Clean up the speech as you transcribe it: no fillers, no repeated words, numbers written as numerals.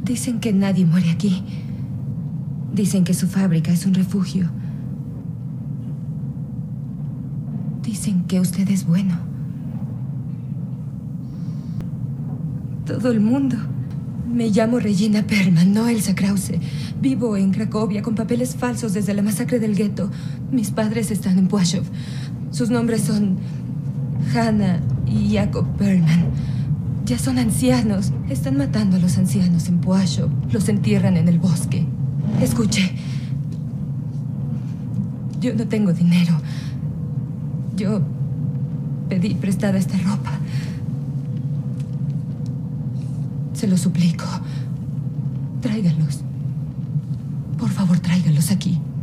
Dicen que nadie muere aquí. Dicen que su fábrica es un refugio. Dicen que usted es bueno. Todo el mundo. Me llamo Regina Perlman, no Elsa Krause. Vivo en Cracovia con papeles falsos desde la masacre del gueto. Mis padres están en Płaszów. Sus nombres son Hanna y Jakob Perlman. Ya son ancianos. Están matando a los ancianos en Płaszów. Los entierran en el bosque. Escuche. Yo no tengo dinero. Yo pedí prestada esta ropa. Se lo suplico. Tráigalos. Por favor, tráigalos aquí.